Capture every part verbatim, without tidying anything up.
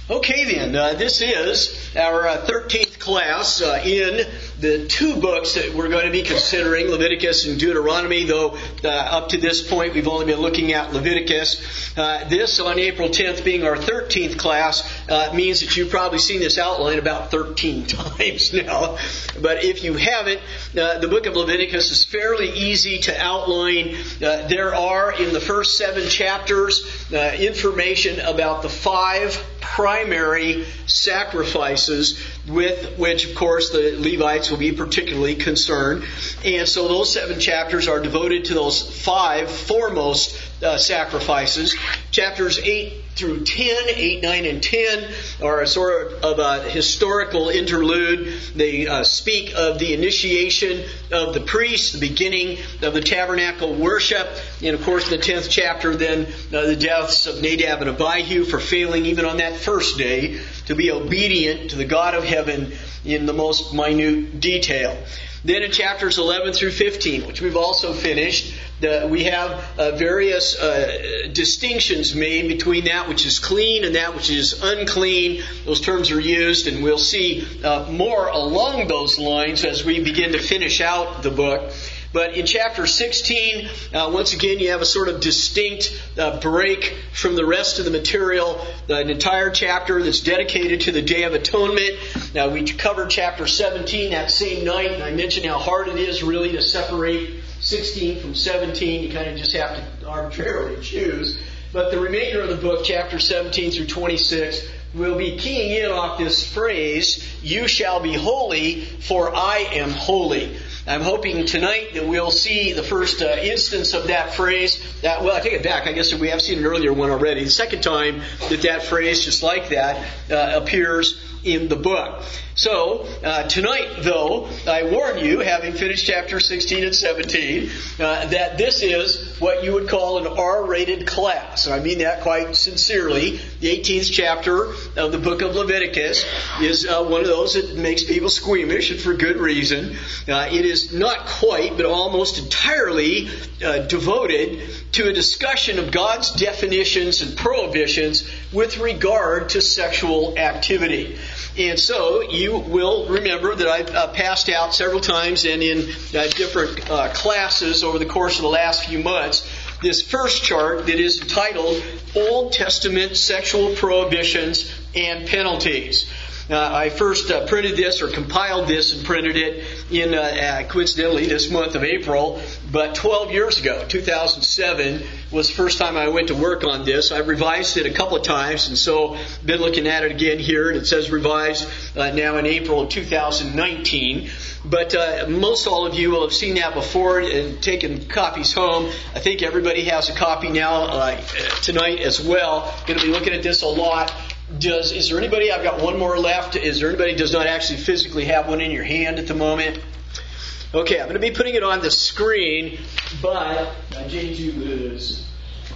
Okay then, uh, this is our uh, thirteenth class uh, in the two books that we're going to be considering, Leviticus and Deuteronomy, though uh, up to this point we've only been looking at Leviticus. Uh, this, on April tenth, being our thirteenth class, uh, means that you've probably seen this outline about thirteen times now. But if you haven't, uh, the book of Leviticus is fairly easy to outline. Uh, there are, in the first seven chapters, uh, information about the five primary sacrifices with which, of course, the Levites will be particularly concerned. And so those seven chapters are devoted to those five foremost uh, sacrifices. Chapters eight through ten, eight, nine, and ten are a sort of a historical interlude. They uh, speak of the initiation of the priests, the beginning of the tabernacle worship, and of course in the tenth chapter then uh, the deaths of Nadab and Abihu for failing even on that first day to be obedient to the God of heaven in the most minute detail. Then in chapters eleven through fifteen, which we've also finished, uh, we have uh, various uh, distinctions made between that which is clean and that which is unclean. Those terms are used, and we'll see uh, more along those lines as we begin to finish out the book. But in chapter sixteen, uh, once again, you have a sort of distinct uh, break from the rest of the material. Uh, an entire chapter that's dedicated to the Day of Atonement. Now, we covered chapter seventeen that same night, and I mentioned how hard it is really to separate sixteen from seventeen. You kind of just have to arbitrarily choose. But the remainder of the book, chapter seventeen through twenty-six, we'll be keying in off this phrase, "You shall be holy, for I am holy." I'm hoping tonight that we'll see the first uh, instance of that phrase. That, well, I take it back. I guess we have seen an earlier one already. The second time that that phrase, just like that, uh, appears in the book. So, uh, tonight, though, I warn you, having finished chapter sixteen and seventeen, uh, that this is what you would call an R-rated class. And I mean that quite sincerely. The eighteenth chapter of the book of Leviticus is uh, one of those that makes people squeamish, and for good reason. Uh, it is not quite, but almost entirely uh, devoted to a discussion of God's definitions and prohibitions with regard to sexual activity. And so you will remember that I've uh, passed out several times and in uh, different uh, classes over the course of the last few months this first chart that is entitled Old Testament Sexual Prohibitions and Penalties. Uh, I first uh, printed this or compiled this and printed it in, uh, uh, coincidentally, this month of April. But twelve years ago, two thousand seven, was the first time I went to work on this. I've revised it a couple of times, and so been looking at it again here. And it says revised uh, now in April of two thousand nineteen. But uh, most all of you will have seen that before and taken copies home. I think everybody has a copy now uh, tonight as well. Going to be looking at this a lot. Does is there anybody? I've got one more left. Is there anybody who does not actually physically have one in your hand at the moment? Okay, I'm going to be putting it on the screen, but I changed you lose.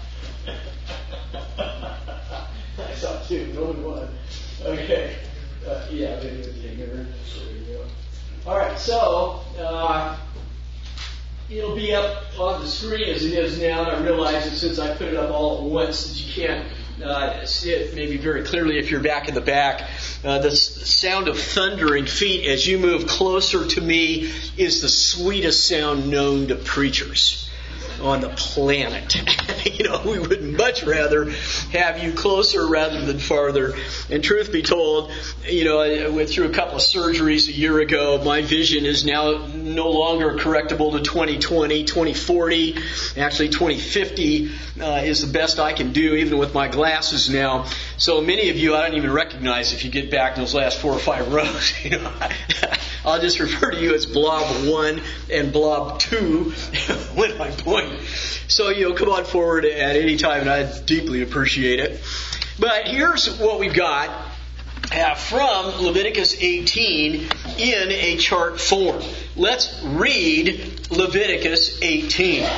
I saw two, only one. Okay, uh, yeah, maybe it's bigger. There you go. All right, so uh, it'll be up on the screen as it is now, and I realize that since I put it up all at once that you can't Uh, see it maybe very clearly if you're back in the back. Uh, the s- sound of thundering feet as you move closer to me is the sweetest sound known to preachers on the planet. You know, we would much rather have you closer rather than farther. And truth be told, you know, I went through a couple of surgeries a year ago. My vision is now no longer correctable to twenty twenty, twenty forty. Actually, twenty fifty uh, is the best I can do, even with my glasses now. So many of you I don't even recognize if you get back in those last four or five rows. You know, I'll just refer to you as Blob one and Blob two when I point. So, you know, come on forward at any time, and I deeply appreciate it. But here's what we've got uh, from Leviticus eighteen in a chart form. Let's read Leviticus eighteen.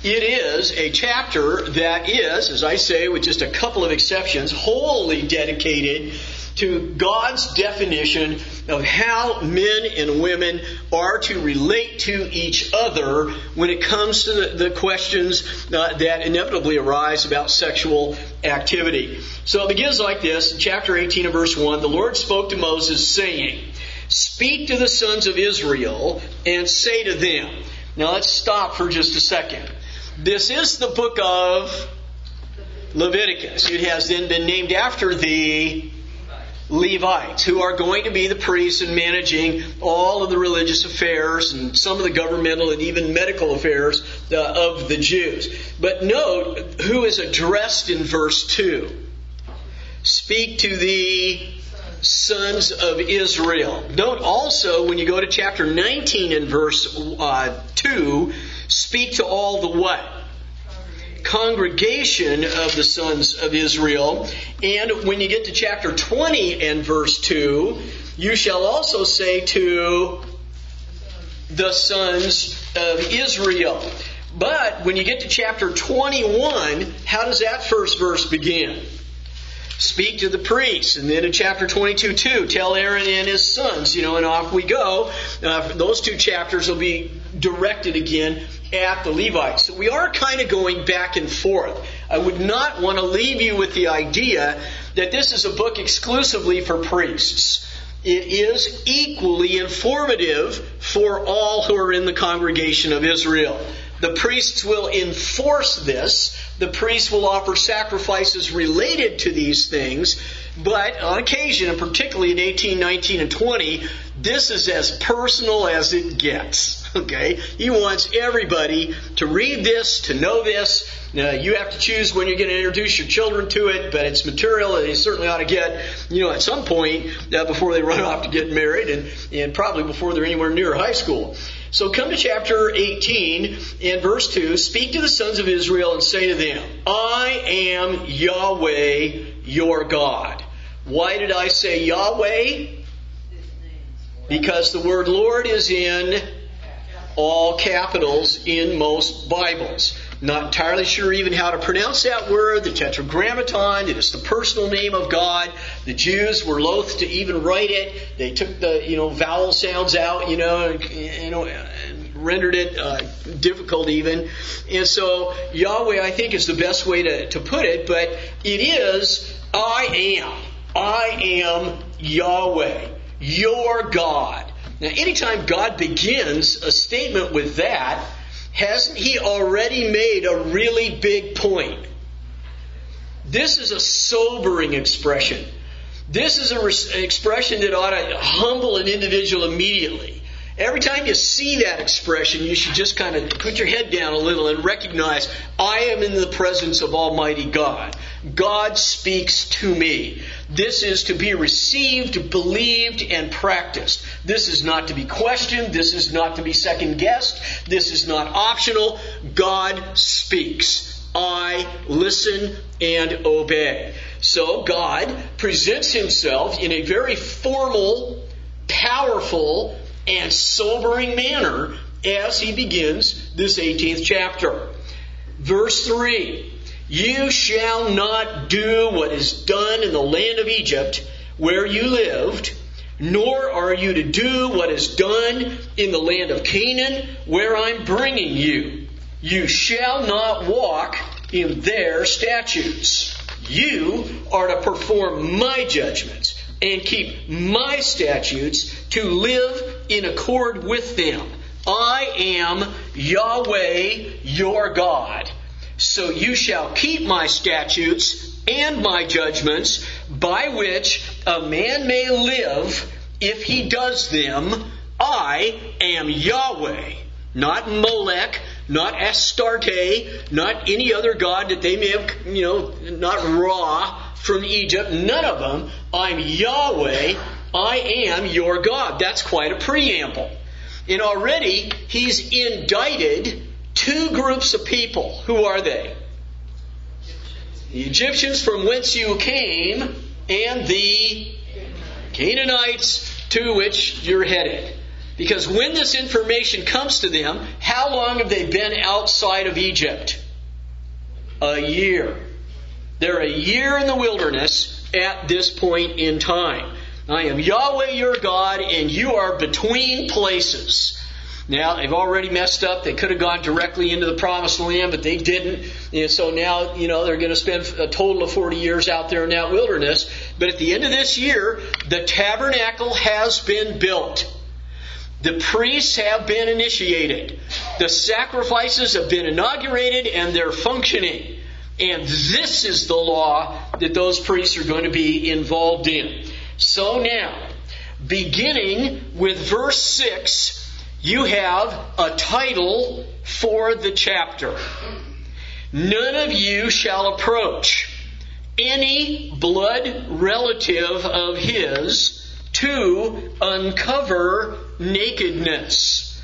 It is a chapter that is, as I say, with just a couple of exceptions, wholly dedicated to God's definition of how men and women are to relate to each other when it comes to the, the questions uh, that inevitably arise about sexual activity. So it begins like this, in chapter eighteen and verse one, the Lord spoke to Moses saying, "Speak to the sons of Israel and say to them." Now let's stop for just a second. This is the book of Leviticus. It has then been named after the Levites, who are going to be the priests and managing all of the religious affairs and some of the governmental and even medical affairs uh, of the Jews. But note who is addressed in verse two. Speak to the sons of Israel. Note also when you go to chapter nineteen and verse uh, two, speak to all the what? Congregation of the sons of Israel. And when you get to chapter twenty and verse two, you shall also say to the sons of Israel. But when you get to chapter twenty-one, how does that first verse begin? Speak to the priests. And then in chapter twenty-two, too, tell Aaron and his sons, you know, and off we go. Uh, those two chapters will be directed again at the Levites. So we are kind of going back and forth. I would not want to leave you with the idea that this is a book exclusively for priests. It is equally informative for all who are in the congregation of Israel. The priests will enforce this. The priests will offer sacrifices related to these things. But on occasion, and particularly in eighteen, nineteen, and twenty, this is as personal as it gets. Okay? He wants everybody to read this, to know this. Now, you have to choose when you're going to introduce your children to it, but it's material that they certainly ought to get, you know, at some point uh, before they run off to get married, and, and probably before they're anywhere near high school. So come to chapter eighteen and verse two. Speak to the sons of Israel and say to them, I am Yahweh your God. Why did I say Yahweh? Because the word Lord is in all capitals in most Bibles. Not entirely sure even how to pronounce that word, the Tetragrammaton. It is the personal name of God. The Jews were loath to even write it. They took the, you know, vowel sounds out, you know, and, you know, and rendered it uh, difficult even. And so Yahweh, I think, is the best way to, to put it, but it is, I am. I am Yahweh, your God. Now, anytime God begins a statement with that, hasn't He already made a really big point? This is a sobering expression. This is an expression that ought to humble an individual immediately. Every time you see that expression, you should just kind of put your head down a little and recognize, I am in the presence of Almighty God. God speaks to me. This is to be received, believed, and practiced. This is not to be questioned. This is not to be second-guessed. This is not optional. God speaks. I listen and obey. So God presents Himself in a very formal, powerful, and sobering manner as He begins this eighteenth chapter. Verse three. You shall not do what is done in the land of Egypt where you lived, nor are you to do what is done in the land of Canaan where I'm bringing you. You shall not walk in their statutes. You are to perform my judgments and keep my statutes to live in accord with them. I am Yahweh your God. So you shall keep my statutes and my judgments, by which a man may live if he does them. I am Yahweh, not Molech, not Astarte, not any other god that they may have, you know, not Ra from Egypt. None of them. I'm Yahweh. I am your God. That's quite a preamble. And already He's indicted two groups of people. Who are they? The Egyptians from whence you came, and the Canaanites to which you're headed. Because when this information comes to them, how long have they been outside of Egypt? A year. They're a year in the wilderness at this point in time. I am Yahweh your God, and you are between places. Now, they've already messed up. They could have gone directly into the promised land, but they didn't. And so now, you know, they're going to spend a total of forty years out there in that wilderness. But at the end of this year, the tabernacle has been built. The priests have been initiated. The sacrifices have been inaugurated, and they're functioning. And this is the law that those priests are going to be involved in. So now, beginning with verse six, you have a title for the chapter. None of you shall approach any blood relative of his to uncover nakedness.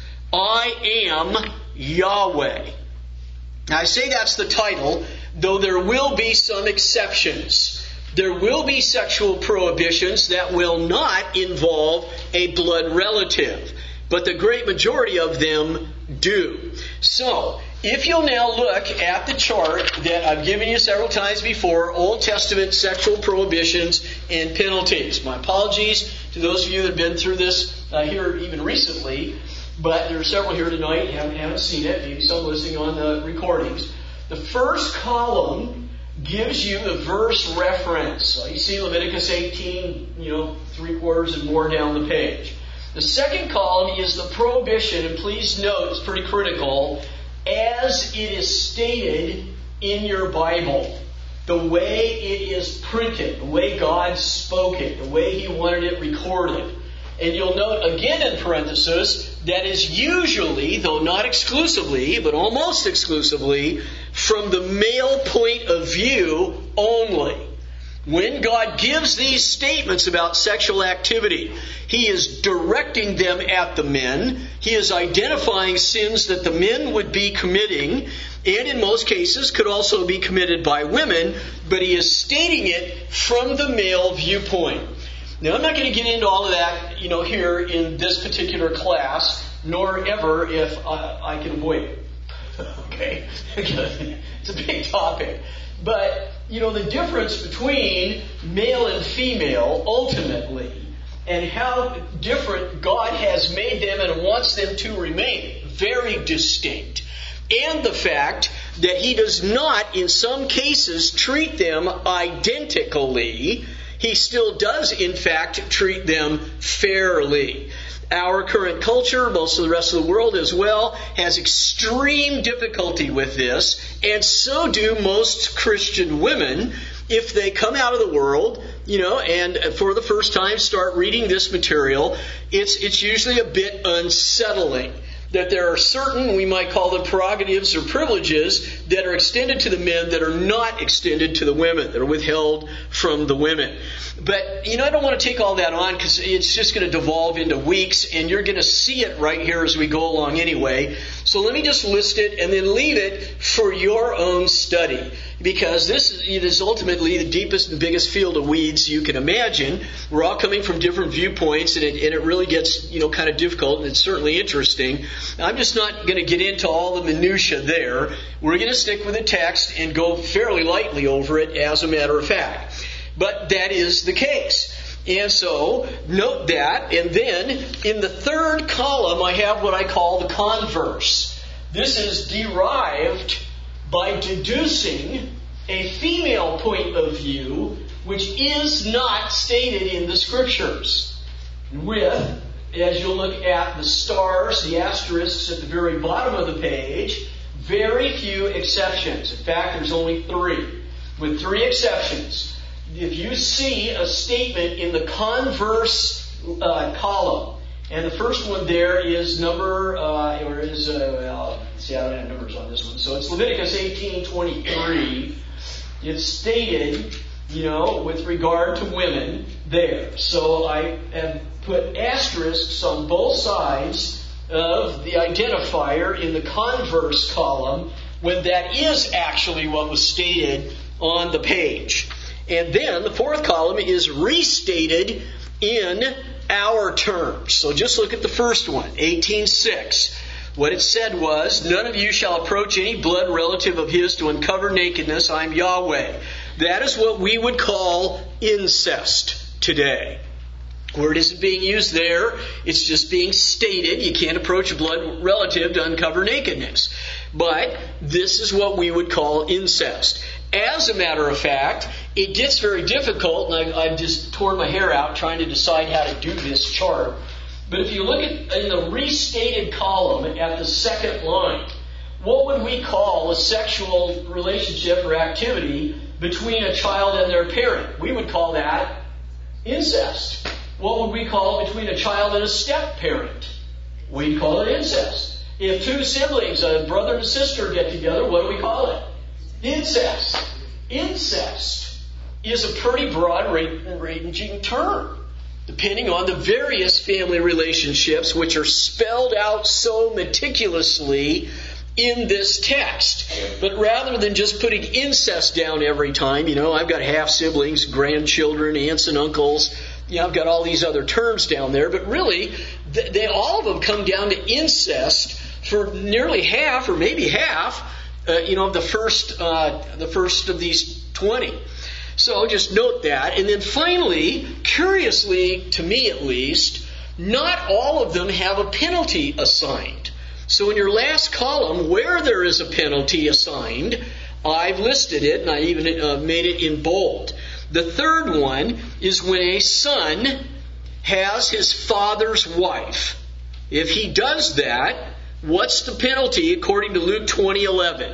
I am Yahweh. Now I say that's the title, though there will be some exceptions. There will be sexual prohibitions that will not involve a blood relative. But the great majority of them do. So, if you'll now look at the chart that I've given you several times before, Old Testament sexual prohibitions and penalties. My apologies to those of you that have been through this uh, here even recently, but there are several here tonight who haven't, haven't seen it, maybe some listening on the recordings. The first column gives you the verse reference. So you see Leviticus eighteen, you know, three quarters and more down the page. The second column is the prohibition, and please note, it's pretty critical, as it is stated in your Bible. The way it is printed, the way God spoke it, the way He wanted it recorded. And you'll note again in parenthesis, that is usually, though not exclusively, but almost exclusively, from the male point of view only. When God gives these statements about sexual activity, He is directing them at the men. He is identifying sins that the men would be committing, and in most cases could also be committed by women, but He is stating it from the male viewpoint. Now, I'm not going to get into all of that, you know, here in this particular class, nor ever if I, I can avoid it. Okay? It's a big topic. But, you know, the difference between male and female, ultimately, and how different God has made them and wants them to remain, very distinct. And the fact that He does not, in some cases, treat them identically. He still does, in fact, treat them fairly. Our current culture, most of the rest of the world as well, has extreme difficulty with this, and so do most Christian women if they come out of the world, you know, and for the first time start reading this material. It's it's usually a bit unsettling that there are certain, we might call them prerogatives or privileges, that are extended to the men that are not extended to the women, that are withheld from the women. But, you know, I don't want to take all that on because it's just going to devolve into weeks, and you're going to see it right here as we go along anyway. So let me just list it and then leave it for your own study. Because this is ultimately the deepest and biggest field of weeds you can imagine. We're all coming from different viewpoints, and it, and it really gets, you know, kind of difficult, and it's certainly interesting. I'm just not going to get into all the minutia there. We're going to stick with the text and go fairly lightly over it as a matter of fact. But that is the case. And so, note that. And then, in the third column, I have what I call the converse. This is derived by deducing a female point of view, which is not stated in the Scriptures. With, as you'll look at the stars, the asterisks at the very bottom of the page, very few exceptions. In fact, there's only three. With three exceptions. If you see a statement in the converse uh, column, and the first one there is number, uh, or is, uh, well, see, I don't have numbers on this one. So it's Leviticus eighteen twenty-three. It's stated, you know, with regard to women there. So I have put asterisks on both sides of the identifier in the converse column when that is actually what was stated on the page. And then the fourth column is restated in our terms. So just look at the first one, eighteen six. What it said was, none of you shall approach any blood relative of his to uncover nakedness. I am Yahweh. That is what we would call incest today. Word isn't being used there. It's just being stated. You can't approach a blood relative to uncover nakedness. But this is what we would call incest. As a matter of fact, it gets very difficult, and I, I've just torn my hair out trying to decide how to do this chart. But if you look at in the restated column at the second line, what would we call a sexual relationship or activity between a child and their parent? We would call that incest. What would we call it between a child and a step-parent? We'd call it incest. If two siblings, a brother and sister, get together, what do we call it? Incest. Incest is a pretty broad-ranging term, depending on the various family relationships which are spelled out so meticulously in this text. But rather than just putting incest down every time, you know, I've got half-siblings, grandchildren, aunts and uncles, you know, I've got all these other terms down there, but really, they, they all of them come down to incest for nearly half, or maybe half, uh, you know, of the first, uh, the first of these twenty. So just note that. And then finally, curiously, to me at least, not all of them have a penalty assigned. So in your last column, where there is a penalty assigned, I've listed it, and I even uh, made it in bold. The third one is when a son has his father's wife. If he does that, what's the penalty according to Luke twenty eleven?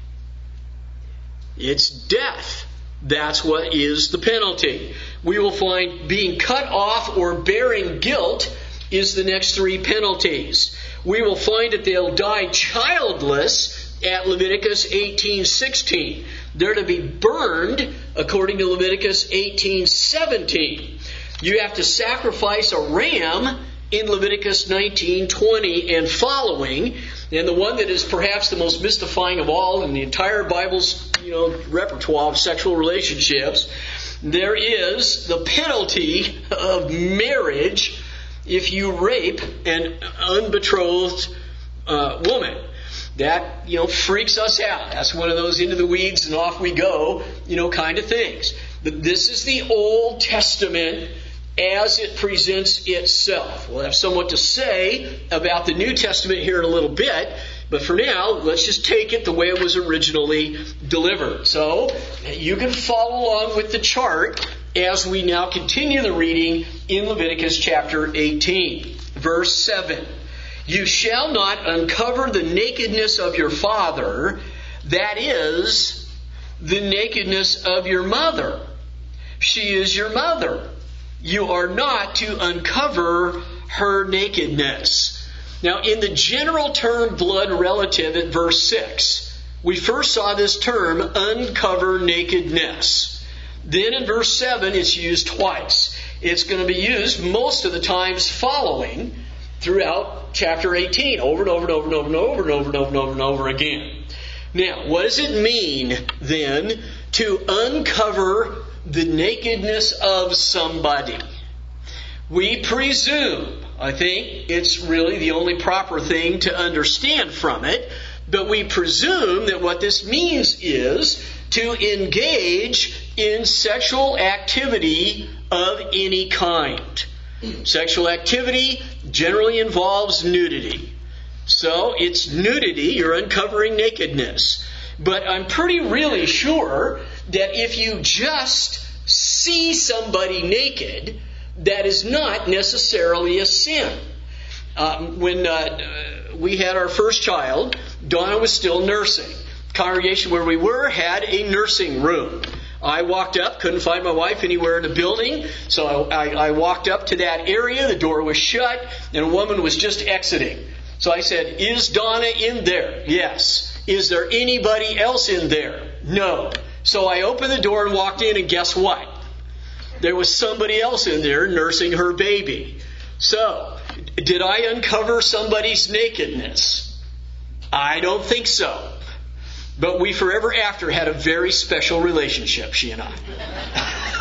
It's death. That's what is the penalty. We will find being cut off or bearing guilt is the next three penalties. We will find that they'll die childless at Leviticus eighteen sixteen. They're to be burned according to Leviticus eighteen seventeen. You have to sacrifice a ram in Leviticus nineteen twenty and following. And the one that is perhaps the most mystifying of all in the entire Bible's, you know, repertoire of sexual relationships, there is the penalty of marriage if you rape an unbetrothed uh, woman. That, you know, freaks us out. That's one of those into the weeds and off we go, you know, kind of things. But this is the Old Testament as it presents itself. We'll have somewhat to say about the New Testament here in a little bit, but for now, let's just take it the way it was originally delivered. So, you can follow along with the chart as we now continue the reading in Leviticus chapter eighteen, verse seven. You shall not uncover the nakedness of your father, that is, the nakedness of your mother. She is your mother. You are not to uncover her nakedness. Now, in the general term blood relative at verse six, we first saw this term, uncover nakedness. Then in verse seven, it's used twice. It's going to be used most of the times following throughout chapter eighteen, over and over and over and over and over and over and over and over and over again. Now, what does it mean then to uncover the nakedness of somebody? We presume, I think it's really the only proper thing to understand from it, but we presume that what this means is to engage in sexual activity of any kind. Sexual activity generally involves nudity. So it's nudity, you're uncovering nakedness. But I'm pretty really sure that if you just see somebody naked, that is not necessarily a sin. Uh, when uh, we had our first child, Donna was still nursing. The congregation where we were had a nursing room. I walked up, couldn't find my wife anywhere in the building, so I, I, I walked up to that area, the door was shut, and a woman was just exiting. So I said, is Donna in there? Yes. Is there anybody else in there? No. So I opened the door and walked in, and guess what? There was somebody else in there nursing her baby. So, did I uncover somebody's nakedness? I don't think so. But we forever after had a very special relationship, she and I.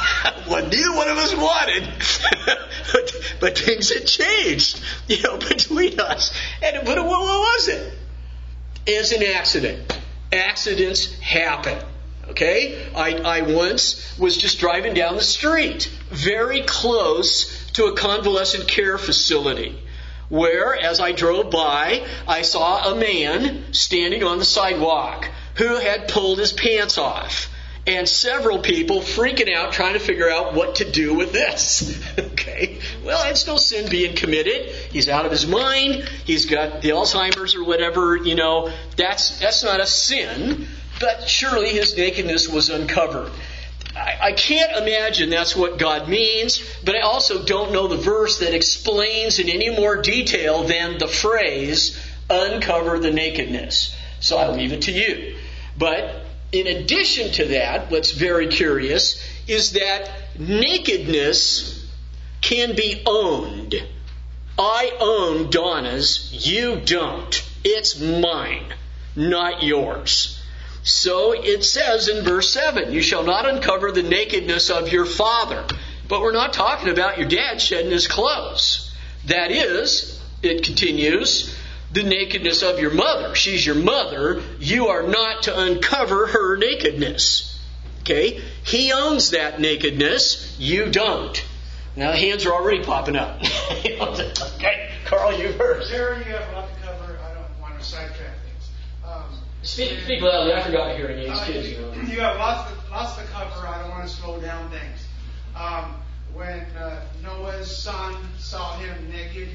well, neither one of us wanted, but, but things had changed, you know, between us. And but what, what was it? It's an accident. Accidents happen. Okay? I, I once was just driving down the street, very close to a convalescent care facility, where, as I drove by, I saw a man standing on the sidewalk who had pulled his pants off. And several people freaking out, trying to figure out what to do with this. Okay? Well, it's no sin being committed. He's out of his mind. He's got the Alzheimer's or whatever, you know. That's, that's not a sin. But surely his nakedness was uncovered. I, I can't imagine that's what God means, but I also don't know the verse that explains in any more detail than the phrase, uncover the nakedness. So I leave it to you. But in addition to that, what's very curious is that nakedness can be owned. I own Donna's, you don't. It's mine, not yours. So it says in verse seven, you shall not uncover the nakedness of your father. But we're not talking about your dad shedding his clothes. That is, it continues, the nakedness of your mother. She's your mother. You are not to uncover her nakedness. Okay? He owns that nakedness. You don't. Now hands are already popping up. Okay, Carl, you first. There you have a lot to cover. I don't want to sidetrack things. Um, Speak, speak loudly. I forgot hearing aids, uh, kids. You, You know. you have lots to, lots to cover. I don't want to slow down things. Um, when uh, Noah's son saw him naked,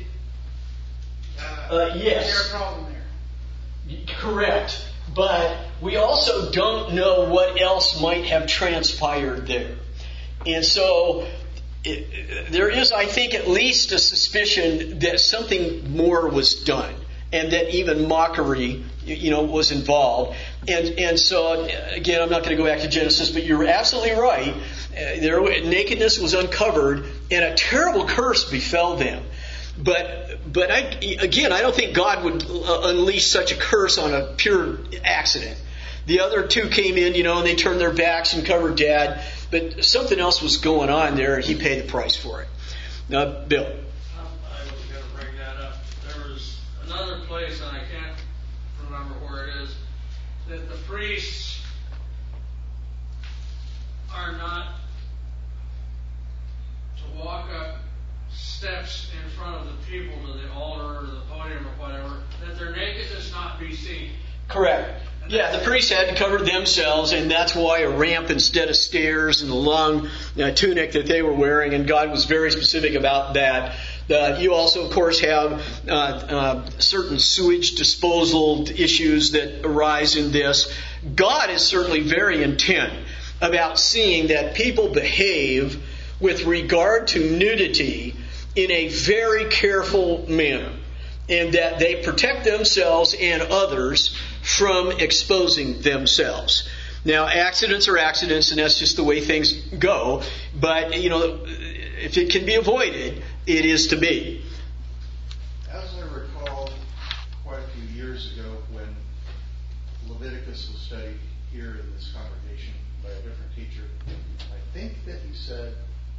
uh, Uh, yes. is there a problem there? Correct. But we also don't know what else might have transpired there. And so it, there is, I think, at least a suspicion that something more was done. And that even mockery, you know, was involved. And and so, again, I'm not going to go back to Genesis, but you're absolutely right. Uh, their nakedness was uncovered, and a terrible curse befell them. But but I, again, I don't think God would unleash such a curse on a pure accident. The other two came in, you know, and they turned their backs and covered Dad. But something else was going on there, and he paid the price for it. Now, Bill. I was going to bring that up. There was another place, and I can't remember where it is, that the priests are not to walk up steps in front of the people to the altar or the podium or whatever, that their nakedness not be seen. Correct. Yeah, the priests had to cover themselves, and that's why a ramp instead of stairs and the long uh, tunic that they were wearing, and God was very specific about that. Uh, you also, of course, have uh, uh, certain sewage disposal issues that arise in this. God is certainly very intent about seeing that people behave with regard to nudity in a very careful manner, and that they protect themselves and others from exposing themselves. Now, accidents are accidents, and that's just the way things go. But, you know, if it can be avoided, it is to be. As I recall, quite a few years ago, when Leviticus was studied here in this congregation by a different teacher, I think that he said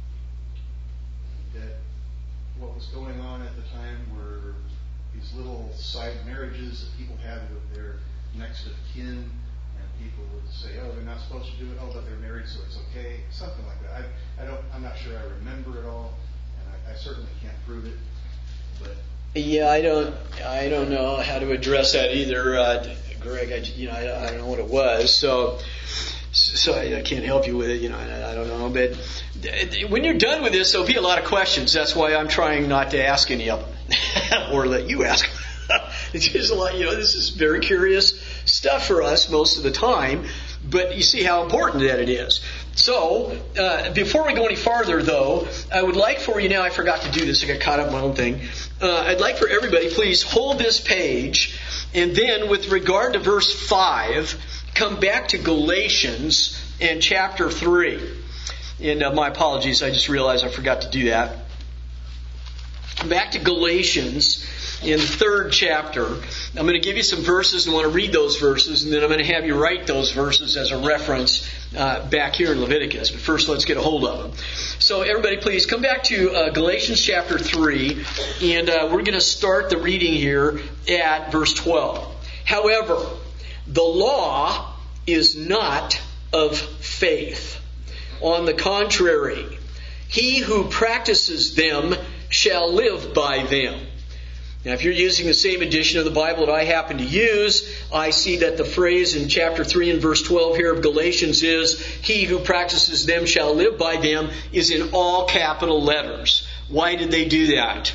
that what was going on at the time were these little side marriages that people had with their next of kin, and people would say, "Oh, they're not supposed to do it. Oh, but they're married, so it's okay." Something like that. I, I don't. I'm not sure I remember it all, and I, I certainly can't prove it. But Yeah, I don't. I don't know how to address that either, uh, Greg. I, you know, I, I don't know what it was, so so I, I can't help you with it. You know, I, I don't know. But when you're done with this, there'll be a lot of questions. That's why I'm trying not to ask any of them, or let you ask. It's just a lot. You know, this is very curious stuff for us most of the time. But you see how important that it is. So, uh, before we go any farther, though, I would like for you now, I forgot to do this, I got caught up in my own thing. Uh, I'd like for everybody, please hold this page, and then with regard to verse five, come back to Galatians and chapter three. And uh, my apologies, I just realized I forgot to do that. Back to Galatians in the third chapter. I'm going to give you some verses and want to read those verses, and then I'm going to have you write those verses as a reference uh, back here in Leviticus. But first, let's get a hold of them. So everybody, please come back to uh, Galatians chapter three, and uh, we're going to start the reading here at verse twelve. However, the law is not of faith. On the contrary, he who practices them shall live by them. Now, if you're using the same edition of the Bible that I happen to use, I see that the phrase in chapter three and verse twelve here of Galatians is, he who practices them shall live by them, is in all capital letters. Why did they do that?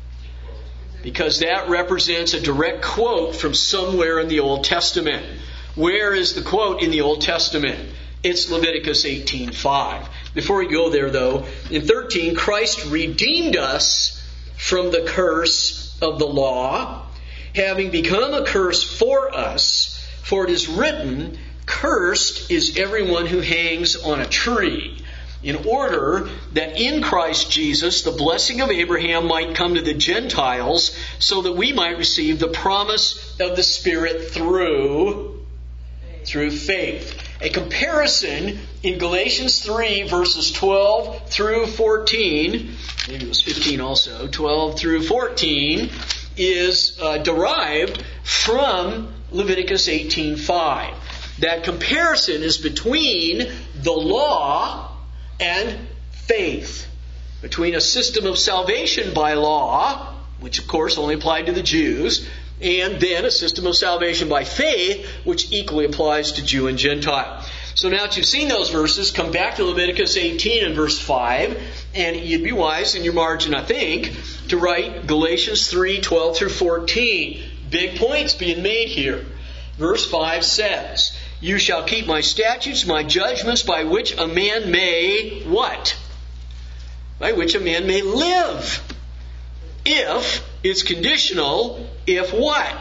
Because that represents a direct quote from somewhere in the Old Testament. Where is the quote in the Old Testament? It's Leviticus eighteen five. Before we go there, though, in thirteen, Christ redeemed us from the curse of the law, having become a curse for us, for it is written, cursed is everyone who hangs on a tree, in order that in Christ Jesus the blessing of Abraham might come to the Gentiles, so that we might receive the promise of the Spirit through, through faith. A comparison in Galatians three, verses twelve through fourteen, maybe it was fifteen also, twelve through fourteen, is uh, derived from Leviticus eighteen five. That comparison is between the law and faith, between a system of salvation by law, which of course only applied to the Jews, and then a system of salvation by faith, which equally applies to Jew and Gentile. So now that you've seen those verses, come back to Leviticus eighteen and verse five, and you'd be wise in your margin, I think, to write Galatians three, twelve through fourteen. Big points being made here. Verse five says, you shall keep my statutes, my judgments, by which a man may, what? By which a man may live. If, it's conditional, if what?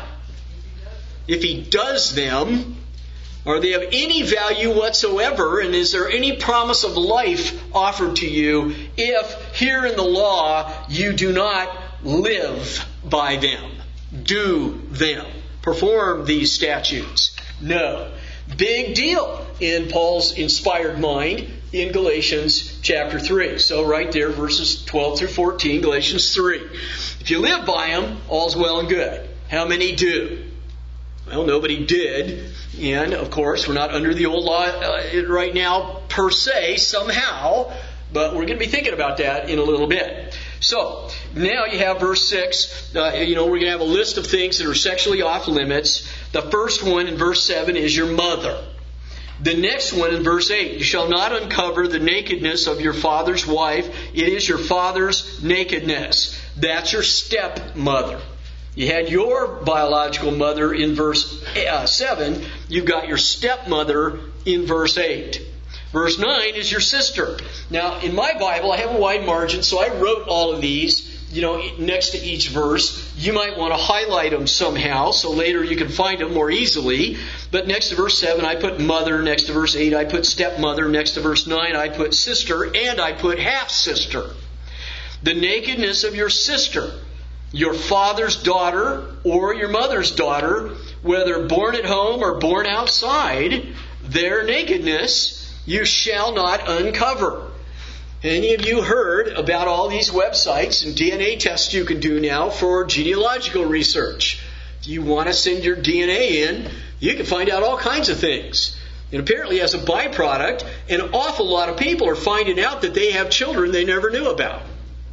If he does them, are they of any value whatsoever, and is there any promise of life offered to you if here in the law you do not live by them, do them, perform these statutes? No. Big deal in Paul's inspired mind in Galatians chapter three. So right there, verses twelve through fourteen, Galatians three. If you live by them, all's well and good. How many do? Well, nobody did. And, of course, we're not under the old law uh, right now per se, somehow. But we're going to be thinking about that in a little bit. So, now you have verse six. Uh, you know, we're going to have a list of things that are sexually off limits. The first one in verse seven is your mother. The next one in verse eight, you shall not uncover the nakedness of your father's wife. It is your father's nakedness. That's your stepmother. You had your biological mother in verse uh, seven. You've got your stepmother in verse eight. Verse nine is your sister. Now, in my Bible, I have a wide margin, so I wrote all of these, you know, next to each verse. You might want to highlight them somehow, so later you can find them more easily. But next to verse seven, I put mother. Next to verse eight, I put stepmother. Next to verse nine, I put sister, and I put half-sister. The nakedness of your sister, your father's daughter or your mother's daughter, whether born at home or born outside, their nakedness you shall not uncover. Any of you heard about all these websites and D N A tests you can do now for genealogical research? If you want to send your D N A in, you can find out all kinds of things. And apparently as a byproduct, an awful lot of people are finding out that they have children they never knew about.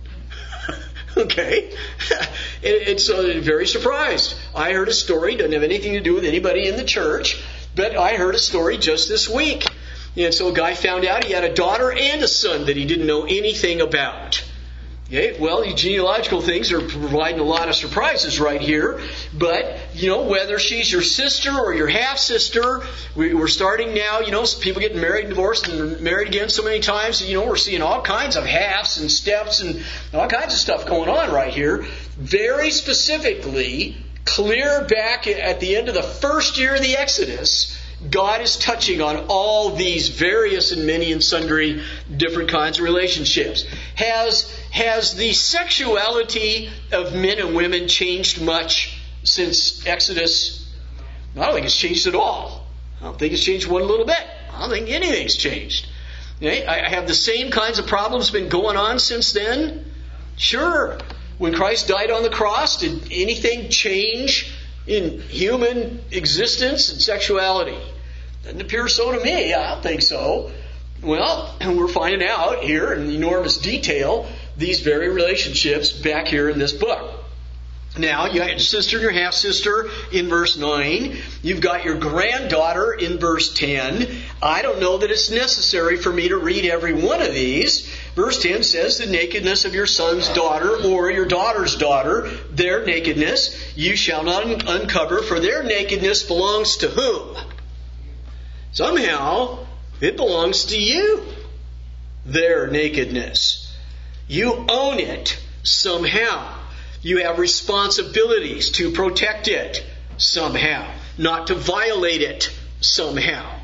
Okay? It's uh, very surprised. I heard a story, doesn't have anything to do with anybody in the church, but I heard a story just this week. And so a guy found out he had a daughter and a son that he didn't know anything about. Okay, well, these genealogical things are providing a lot of surprises right here. But, you know, whether she's your sister or your half-sister, we, we're starting now, you know, people getting married and divorced and married again so many times. You know, we're seeing all kinds of halves and steps and all kinds of stuff going on right here. Very specifically, clear back at the end of the first year of the Exodus, God is touching on all these various and many and sundry different kinds of relationships. Has, has the sexuality of men and women changed much since Exodus? I don't think it's changed at all. I don't think it's changed one little bit. I don't think anything's changed. Okay? I have the same kinds of problems been going on since then? Sure. When Christ died on the cross, did anything change in human existence and sexuality? Doesn't appear so to me. I don't think so. Well, we're finding out here in enormous detail these very relationships back here in this book. Now, you got your sister and your half-sister in verse nine. You've got your granddaughter in verse ten. I don't know that it's necessary for me to read every one of these. Verse ten says, the nakedness of your son's daughter or your daughter's daughter, their nakedness, you shall not un- uncover, for their nakedness belongs to whom? Somehow, it belongs to you. Their nakedness. You own it somehow. You have responsibilities to protect it somehow, not to violate it somehow.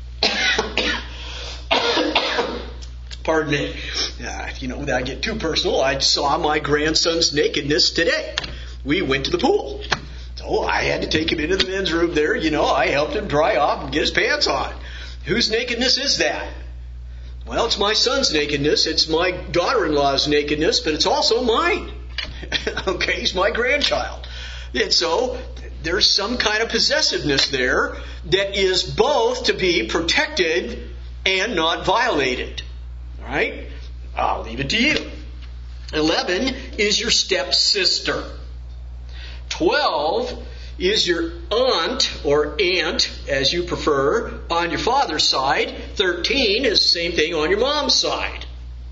Pardon me. Uh, you know, without getting too personal, I saw my grandson's nakedness today. We went to the pool. So I had to take him into the men's room there. You know, I helped him dry off and get his pants on. Whose nakedness is that? Well, it's my son's nakedness. It's my daughter-in-law's nakedness, but it's also mine. Okay, he's my grandchild. And so there's some kind of possessiveness there that is both to be protected and not violated. All right? I'll leave it to you. Eleven is your stepsister. Twelve is your aunt, or aunt, as you prefer, on your father's side. Thirteen is the same thing on your mom's side.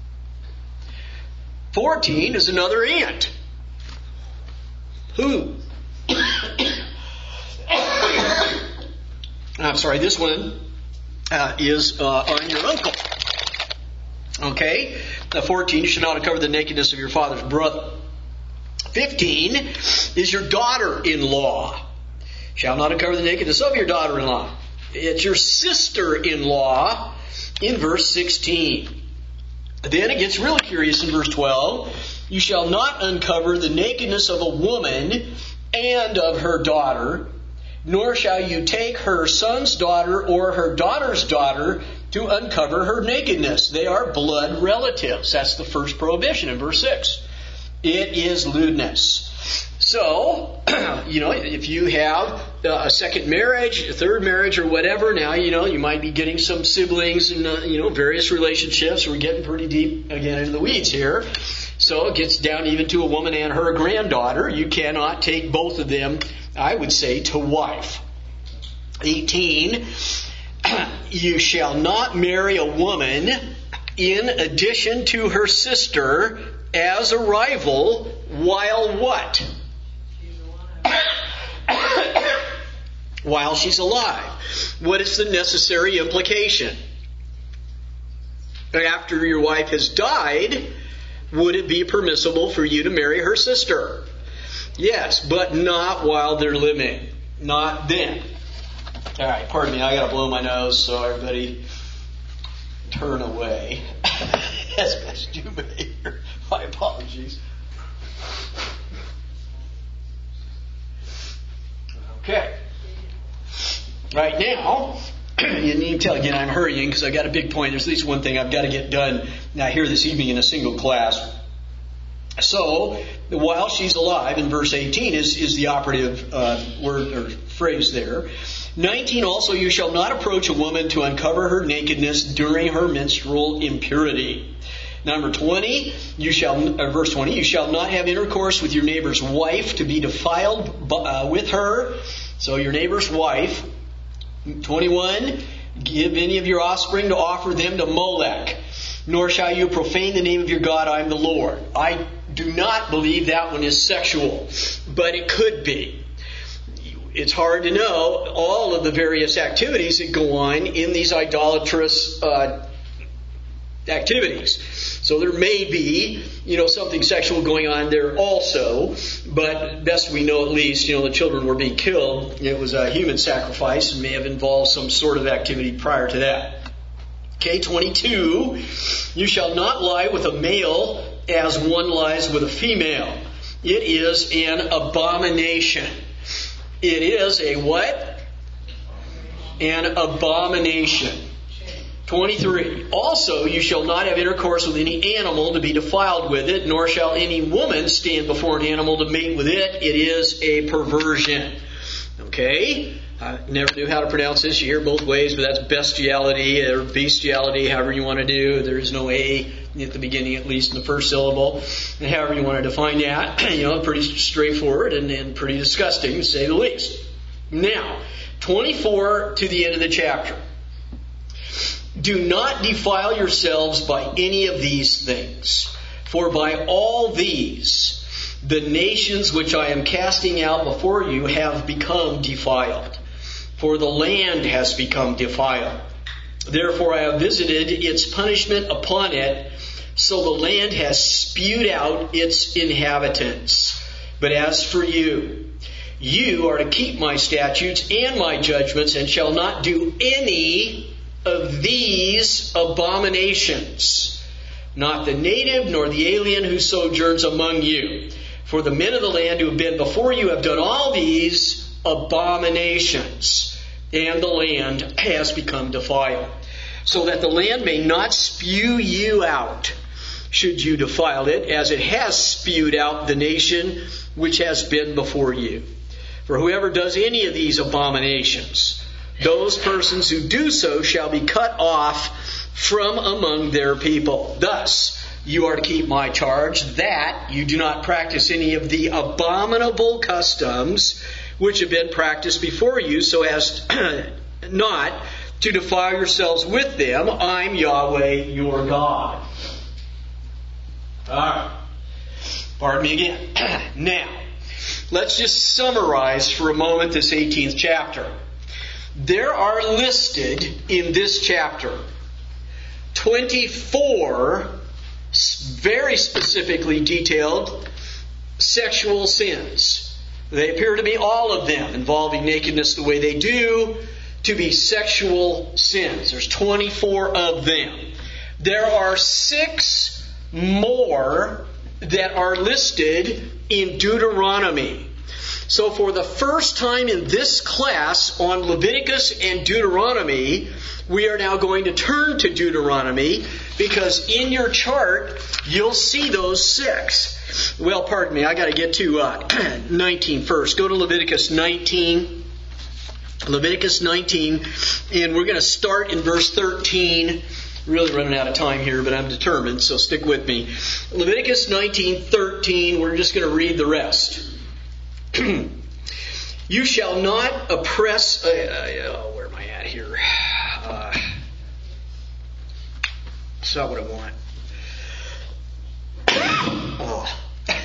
Fourteen is another aunt. Who? I'm sorry, this one uh, is uh, on your uncle. Okay? Now, fourteen, you should not uncover the nakedness of your father's brother. Fifteen is your daughter-in-law. Shall not uncover the nakedness of your daughter-in-law. It's your sister-in-law in verse sixteen. Then it gets really curious in verse twelve. You shall not uncover the nakedness of a woman and of her daughter, nor shall you take her son's daughter or her daughter's daughter to uncover her nakedness. They are blood relatives. That's the first prohibition in verse six. It is lewdness. So, you know, if you have a second marriage, a third marriage, or whatever, now, you know, you might be getting some siblings and, uh, you know, various relationships. We're getting pretty deep, again, into the weeds here. So it gets down even to a woman and her granddaughter. You cannot take both of them, I would say, to wife. eighteen, you shall not marry a woman in addition to her sister as a rival while what? While she's alive. What is the necessary implication? After your wife has died, would it be permissible for you to marry her sister? Yes, but not while they're living. Not then. All right, pardon me, I got to blow my nose, so everybody turn away as best you may. My apologies. Okay. Right now, you need to tell again, I'm hurrying because I've got a big point. There's at least one thing I've got to get done now here this evening in a single class. So, while she's alive, in verse eighteen is, is the operative uh, word or phrase there. nineteen, also, you shall not approach a woman to uncover her nakedness during her menstrual impurity. Number twenty, you shall, uh, verse twenty, you shall not have intercourse with your neighbor's wife to be defiled uh, with her. So your neighbor's wife. twenty-one, give any of your offspring to offer them to Molech, nor shall you profane the name of your God, I am the Lord. I do not believe that one is sexual, but it could be. It's hard to know all of the various activities that go on in these idolatrous uh, activities. So there may be, you know, something sexual going on there also, but best we know at least, you know, the children were being killed. It was a human sacrifice and may have involved some sort of activity prior to that. Okay, twenty-two, you shall not lie with a male as one lies with a female. It is an abomination. It is a what? An abomination. twenty-three. Also, you shall not have intercourse with any animal to be defiled with it, nor shall any woman stand before an animal to mate with it. It is a perversion. Okay? I never knew how to pronounce this. You hear both ways, but that's bestiality or bestiality, however you want to do. There is no A at the beginning, at least in the first syllable. And however you want to define that, you know, pretty straightforward and, and pretty disgusting, to say the least. Now, twenty-four to the end of the chapter. Do not defile yourselves by any of these things, for by all these the nations which I am casting out before you have become defiled. For the land has become defiled. Therefore I have visited its punishment upon it, so the land has spewed out its inhabitants. But as for you, you are to keep my statutes and my judgments, and shall not do any of these abominations. Not the native nor the alien who sojourns among you. For the men of the land who have been before you have done all these abominations, and the land has become defiled. So that the land may not spew you out, should you defile it, as it has spewed out the nation which has been before you. For whoever does any of these abominations, those persons who do so shall be cut off from among their people. Thus, you are to keep my charge, that you do not practice any of the abominable customs which have been practiced before you, so as not to defile yourselves with them. I'm Yahweh your God. Alright. Pardon me again. Now, let's just summarize for a moment this eighteenth chapter. There are listed in this chapter twenty-four very specifically detailed sexual sins. They appear to be all of them involving nakedness the way they do to be sexual sins. There's twenty-four of them. There are six more that are listed in Deuteronomy. So for the first time in this class on Leviticus and Deuteronomy, we are now going to turn to Deuteronomy, because in your chart you'll see those six. Well, pardon me, I got to get to uh, nineteen first. Go to Leviticus nineteen. Leviticus nineteen, and we're going to start in verse thirteen. Really running out of time here, but I'm determined, so stick with me. Leviticus nineteen thirteen, we're just going to read the rest. You shall not oppress... Uh, uh, oh, where am I at here? Uh, it's not what I want. Oh.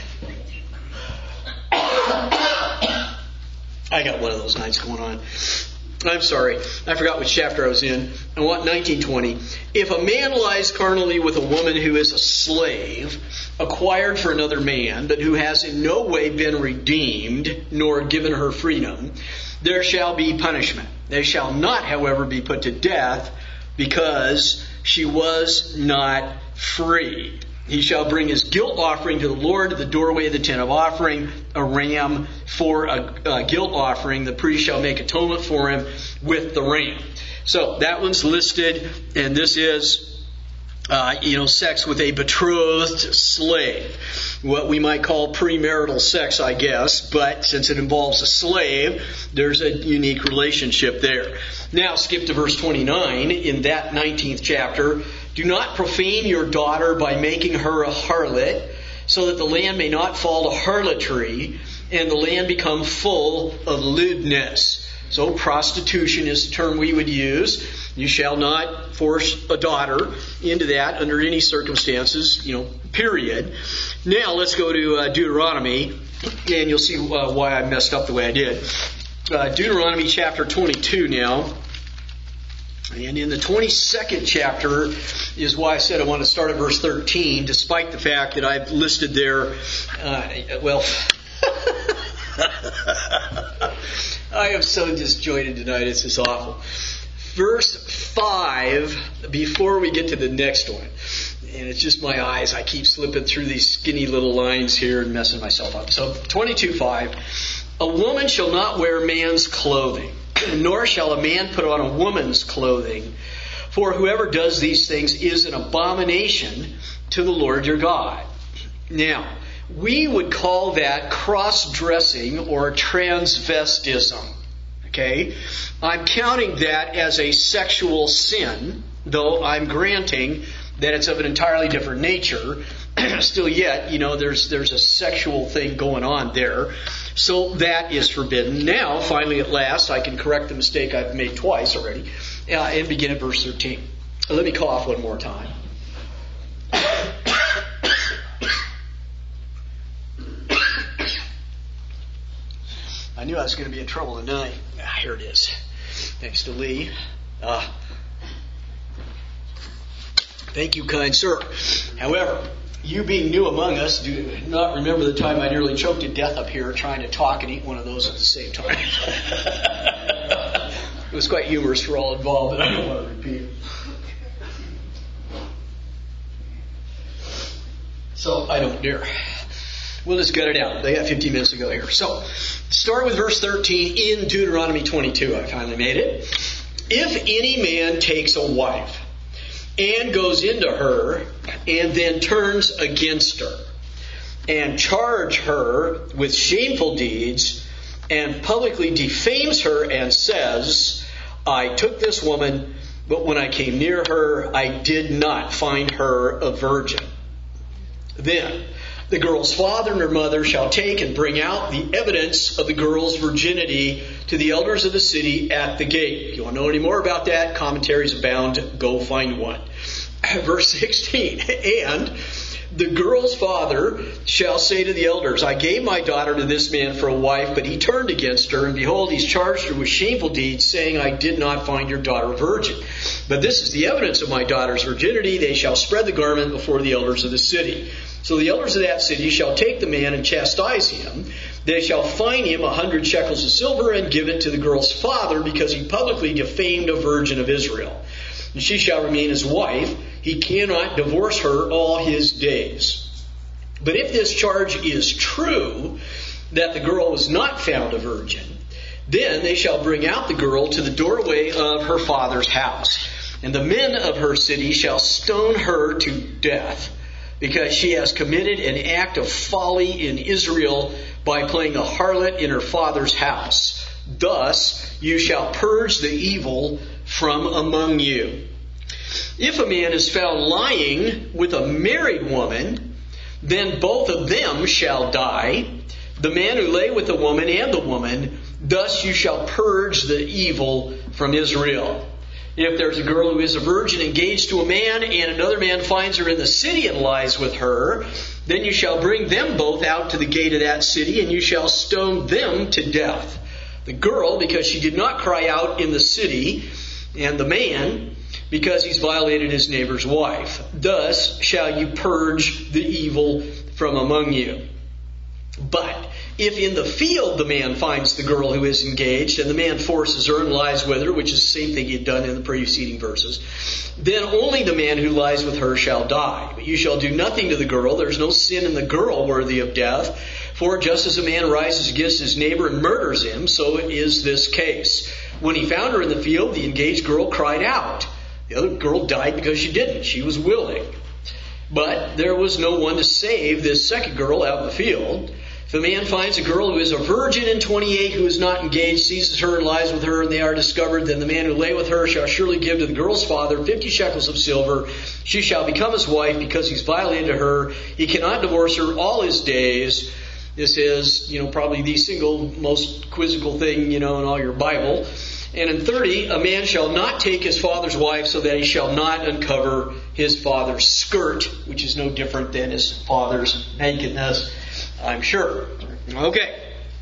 I got one of those nights going on. I'm sorry. I forgot which chapter I was in. I want nineteen twenty. If a man lies carnally with a woman who is a slave, acquired for another man, but who has in no way been redeemed, nor given her freedom, there shall be punishment. They shall not, however, be put to death, because she was not free. He shall bring his guilt offering to the Lord to the doorway of the tent of offering, a ram for a, a guilt offering. The priest shall make atonement for him with the ram. So that one's listed, and this is, uh, you know, sex with a betrothed slave. What we might call premarital sex, I guess, but since it involves a slave, there's a unique relationship there. Now skip to verse twenty-nine in that nineteenth chapter. Do not profane your daughter by making her a harlot, so that the land may not fall to harlotry, and the land become full of lewdness. So prostitution is the term we would use. You shall not force a daughter into that under any circumstances, you know, period. Now let's go to uh, Deuteronomy, and you'll see uh, why I messed up the way I did. Uh, Deuteronomy chapter twenty-two now. And in the twenty-second chapter is why I said I want to start at verse thirteen, despite the fact that I've listed there, uh, well, I am so disjointed tonight, it's just awful. Verse five, before we get to the next one, and it's just my eyes, I keep slipping through these skinny little lines here and messing myself up. So twenty-two five, a woman shall not wear man's clothing, nor shall a man put on a woman's clothing. For whoever does these things is an abomination to the Lord your God. Now, we would call that cross-dressing or transvestism. Okay? I'm counting that as a sexual sin, though I'm granting that it's of an entirely different nature. Still yet, you know, there's there's a sexual thing going on there. So that is forbidden. Now, finally at last, I can correct the mistake I've made twice already uh, and begin at verse thirteen. Let me cough one more time. I knew I was going to be in trouble tonight. Ah, here it is. Thanks to Lee. Uh, thank you, kind sir. However, you being new among us, do not remember the time I nearly choked to death up here trying to talk and eat one of those at the same time. It was quite humorous for all involved, but I don't want to repeat it. So I don't dare. We'll just gut it out. They got fifteen minutes to go here. So, start with verse thirteen in Deuteronomy twenty-two. I finally made it. If any man takes a wife and goes into her and then turns against her and charge her with shameful deeds and publicly defames her and says, I took this woman, but when I came near her, I did not find her a virgin. Then the girl's father and her mother shall take and bring out the evidence of the girl's virginity to the elders of the city at the gate. If you want to know any more about that, commentaries abound. Go find one. Verse sixteen. And the girl's father shall say to the elders, I gave my daughter to this man for a wife, but he turned against her, and behold, he's charged her with shameful deeds, saying, I did not find your daughter a virgin. But this is the evidence of my daughter's virginity. They shall spread the garment before the elders of the city. So the elders of that city shall take the man and chastise him. They shall fine him a hundred shekels of silver and give it to the girl's father, because he publicly defamed a virgin of Israel. And she shall remain his wife. He cannot divorce her all his days. But if this charge is true, that the girl was not found a virgin, then they shall bring out the girl to the doorway of her father's house. And the men of her city shall stone her to death, because she has committed an act of folly in Israel by playing a harlot in her father's house. Thus you shall purge the evil from among you. If a man is found lying with a married woman, then both of them shall die, the man who lay with the woman and the woman. Thus you shall purge the evil from Israel. If there's a girl who is a virgin engaged to a man, and another man finds her in the city and lies with her, then you shall bring them both out to the gate of that city, and you shall stone them to death. The girl, because she did not cry out in the city, and the man, because he's violated his neighbor's wife. Thus shall you purge the evil from among you. But if in the field the man finds the girl who is engaged, and the man forces her and lies with her, which is the same thing he had done in the preceding verses, then only the man who lies with her shall die. But you shall do nothing to the girl. There's no sin in the girl worthy of death. For just as a man rises against his neighbor and murders him, so is this case. When he found her in the field, the engaged girl cried out. The other girl died because she didn't. She was willing. But there was no one to save this second girl out in the field. If a man finds a girl who is a virgin in twenty-eight who is not engaged, seizes her and lies with her, and they are discovered, then the man who lay with her shall surely give to the girl's father fifty shekels of silver. She shall become his wife because he's violated her. He cannot divorce her all his days. This is, you know, probably the single most quizzical thing, you know, in all your Bible. And in thirty, a man shall not take his father's wife, so that he shall not uncover his father's skirt, which is no different than his father's nakedness, I'm sure. Okay.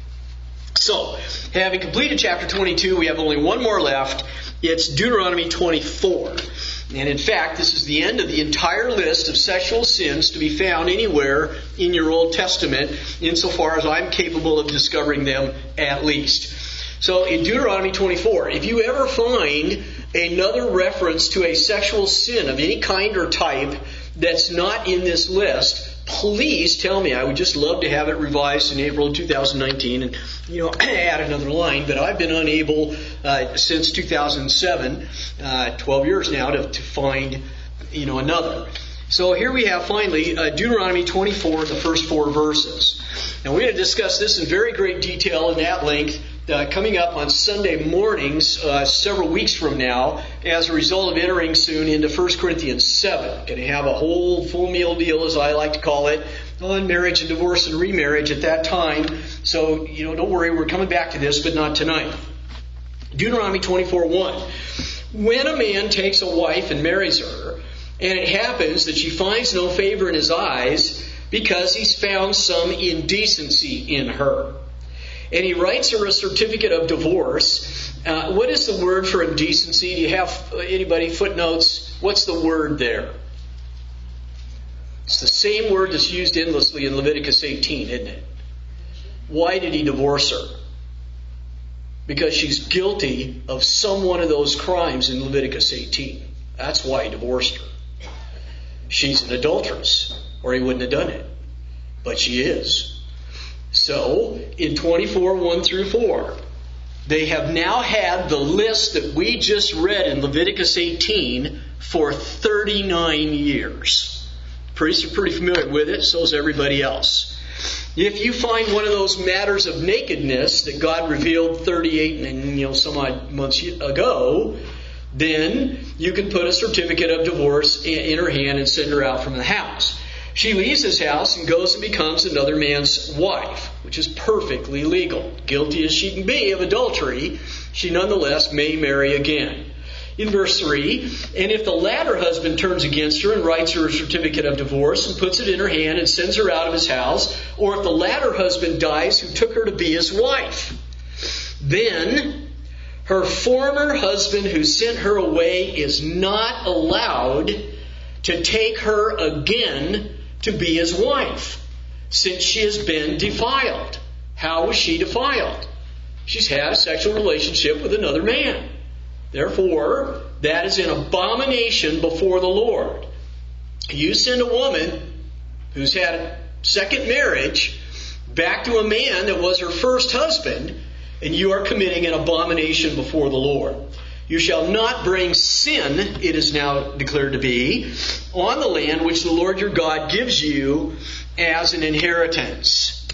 So, having completed chapter twenty-two, we have only one more left. It's Deuteronomy twenty-four. And in fact, this is the end of the entire list of sexual sins to be found anywhere in your Old Testament, insofar as I'm capable of discovering them at least. So in Deuteronomy twenty-four, if you ever find another reference to a sexual sin of any kind or type that's not in this list, please tell me. I would just love to have it revised in April of two thousand nineteen and, you know, add another line. But I've been unable uh, since two thousand seven, uh, twelve years now, to, to find, you know, another. So here we have finally uh, Deuteronomy twenty-four, the first four verses. Now we're going to discuss this in very great detail and at length uh, coming up on Sunday mornings uh, several weeks from now as a result of entering soon into First Corinthians seven. Going to have a whole full meal deal, as I like to call it, on marriage and divorce and remarriage at that time. So, you know, don't worry, we're coming back to this, but not tonight. Deuteronomy twenty-four one. When a man takes a wife and marries her, and it happens that she finds no favor in his eyes because he's found some indecency in her, and he writes her a certificate of divorce. Uh, what is the word for indecency? Do you have anybody footnotes? What's the word there? It's the same word that's used endlessly in Leviticus eighteen, isn't it? Why did he divorce her? Because she's guilty of some one of those crimes in Leviticus eighteen. That's why he divorced her. She's an adulteress, or he wouldn't have done it. But she is. So, in twenty-four, one through four, they have now had the list that we just read in Leviticus eighteen for thirty-nine years. Priests are pretty familiar with it, so is everybody else. If you find one of those matters of nakedness that God revealed thirty-eight and you know some odd months ago, then you can put a certificate of divorce in her hand and send her out from the house. She leaves his house and goes and becomes another man's wife, which is perfectly legal. Guilty as she can be of adultery, she nonetheless may marry again. In verse three, and if the latter husband turns against her and writes her a certificate of divorce and puts it in her hand and sends her out of his house, or if the latter husband dies who took her to be his wife, then her former husband who sent her away is not allowed to take her again to be his wife, since she has been defiled. How was she defiled? She's had a sexual relationship with another man. Therefore, that is an abomination before the Lord. You send a woman who's had a second marriage back to a man that was her first husband, and you are committing an abomination before the Lord. You shall not bring sin, it is now declared to be, on the land which the Lord your God gives you as an inheritance.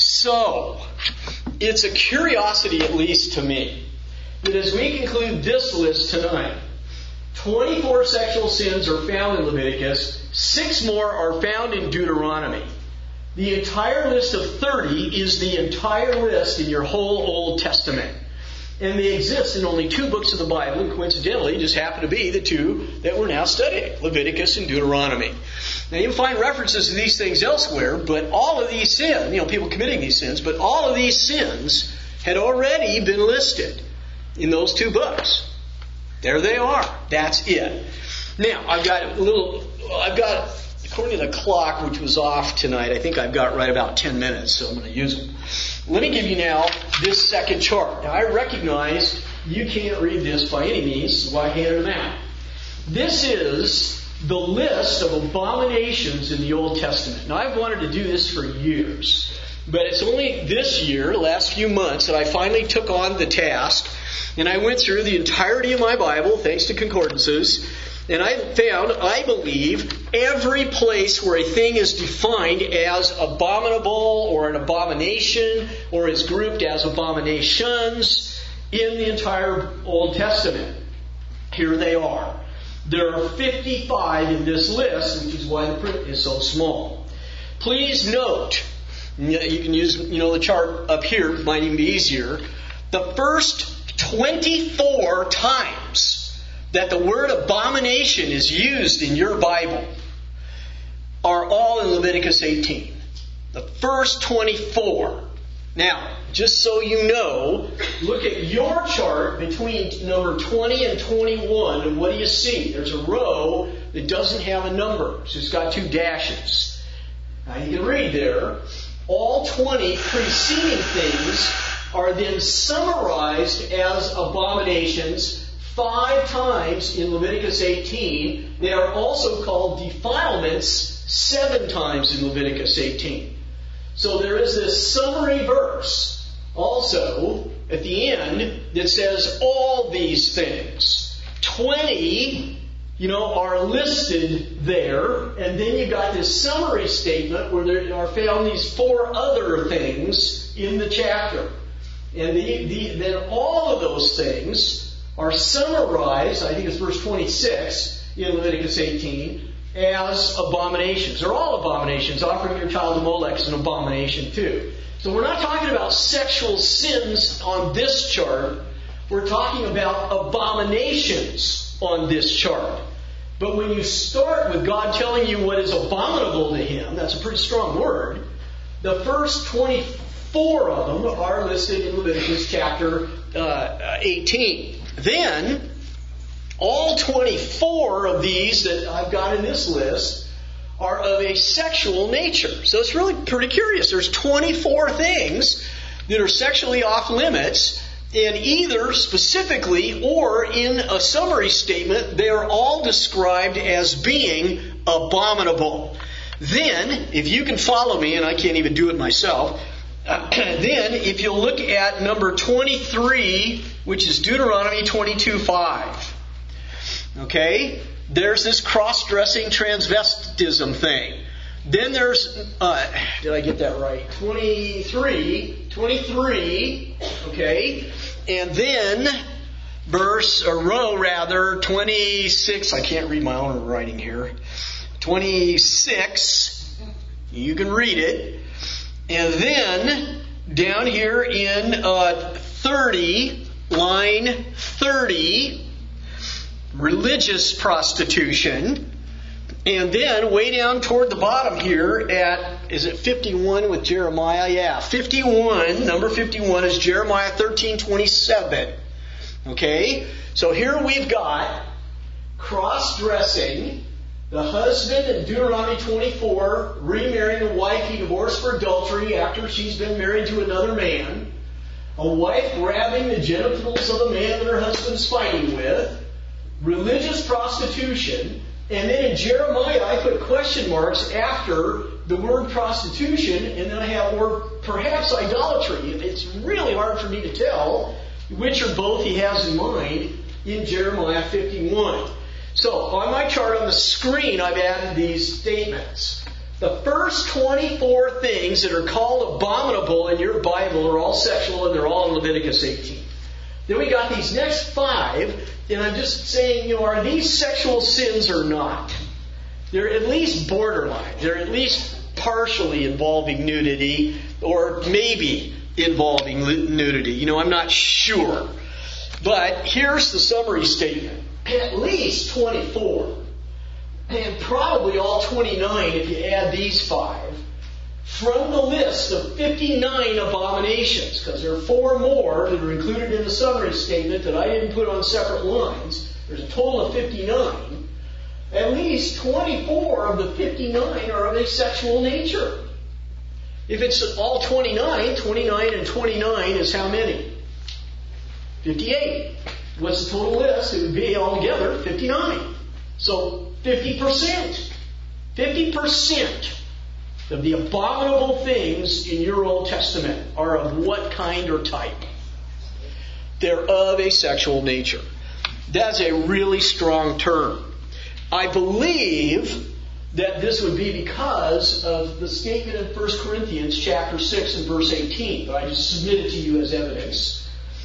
So, it's a curiosity, at least to me, that as we conclude this list tonight, twenty-four sexual sins are found in Leviticus, six more are found in Deuteronomy. The entire list of thirty is the entire list in your whole Old Testament. And they exist in only two books of the Bible, and coincidentally just happen to be the two that we're now studying, Leviticus and Deuteronomy. Now you can find references to these things elsewhere, but all of these sins, you know, people committing these sins, but all of these sins had already been listed in those two books. There they are. That's it. Now, I've got a little, I've got, according to the clock, which was off tonight, I think I've got right about ten minutes, so I'm going to use them. Let me give you now this second chart. Now, I recognize you can't read this by any means, so I handed them out. This is the list of abominations in the Old Testament. Now, I've wanted to do this for years, but it's only this year, the last few months, that I finally took on the task, and I went through the entirety of my Bible, thanks to concordances, and I found, I believe, every place where a thing is defined as abominable or an abomination or is grouped as abominations in the entire Old Testament. Here they are. There are fifty-five in this list, which is why the print is so small. Please note, you can use you know the chart up here, it might even be easier. The first twenty-four times that the word abomination is used in your Bible are all in Leviticus eighteen. The first twenty-four. Now, just so you know, look at your chart between number twenty and twenty-one, and what do you see? There's a row that doesn't have a number. So it's got two dashes. Now you can read there, all twenty preceding things are then summarized as abominations five times in Leviticus eighteen. They are also called defilements seven times in Leviticus eighteen. So there is this summary verse also at the end that says all these things. twenty, you know, are listed there, and then you got this summary statement where there are found these four other things in the chapter. And the, the, then all of those things are summarized, I think it's verse twenty-six in Leviticus eighteen, as abominations. They're all abominations. Offering your child to Molech is an abomination too. So we're not talking about sexual sins on this chart. We're talking about abominations on this chart. But when you start with God telling you what is abominable to Him, that's a pretty strong word. The first twenty-four of them are listed in Leviticus chapter uh, eighteen. Then, all twenty-four of these that I've got in this list are of a sexual nature. So it's really pretty curious. There's twenty-four things that are sexually off limits, and either specifically or in a summary statement, they are all described as being abominable. Then, if you can follow me, and I can't even do it myself, uh, then if you'll look at number twenty-three, which is Deuteronomy twenty-two five. Okay? There's this cross-dressing transvestism thing. Then there's, uh, did I get that right? twenty-three, twenty-three, okay? And then verse, or row rather, twenty-six, I can't read my own writing here. twenty-six, you can read it. And then down here in uh, thirty, line thirty, religious prostitution. And then way down toward the bottom here at, is it fifty-one with Jeremiah? Yeah, fifty-one, number fifty-one is Jeremiah thirteen twenty-seven. Okay? So here we've got cross-dressing, the husband in Deuteronomy twenty-four remarrying a wife he divorced for adultery after she's been married to another man, a wife grabbing the genitals of a man that her husband's fighting with, religious prostitution. And then in Jeremiah, I put question marks after the word prostitution, and then I have or perhaps idolatry. It's really hard for me to tell which or both he has in mind in Jeremiah fifty-one. So on my chart on the screen, I've added these statements. The first twenty-four things that are called abominable in your Bible are all sexual, and they're all in Leviticus eighteen. Then we got these next five, and I'm just saying, you know, are these sexual sins or not? They're at least borderline. They're at least partially involving nudity, or maybe involving nudity. You know, I'm not sure. But here's the summary statement. At least twenty-four, and probably all twenty-nine if you add these five, from the list of fifty-nine abominations, because there are four more that are included in the summary statement that I didn't put on separate lines. There's a total of fifty-nine. At least twenty-four of the fifty-nine are of a sexual nature. If it's all twenty-nine, twenty-nine and twenty-nine is how many? fifty-eight. What's the total list? It would be altogether fifty-nine. So fifty percent. fifty percent of the abominable things in your Old Testament are of what kind or type? They're of a sexual nature. That's a really strong term. I believe that this would be because of the statement in First Corinthians chapter six and verse eighteen that I just submitted to you as evidence.